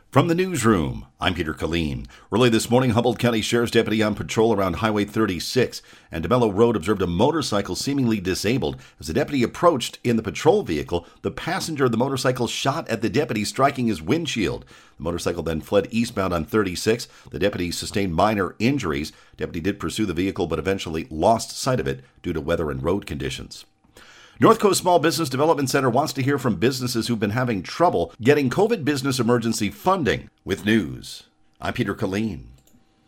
From the newsroom, I'm Peter Killeen. Early this morning, Humboldt County Sheriff's deputy on patrol around Highway 36 and DeMello Road observed a motorcycle seemingly disabled. As the deputy approached in the patrol vehicle, the passenger of the motorcycle shot at the deputy, striking his windshield. The motorcycle then fled eastbound on 36. The deputy sustained minor injuries. Deputy did pursue the vehicle but eventually lost sight of it due to weather and road conditions. North Coast Small Business Development Center wants to hear from businesses who've been having trouble getting COVID business emergency funding. With news, I'm Peter Killeen.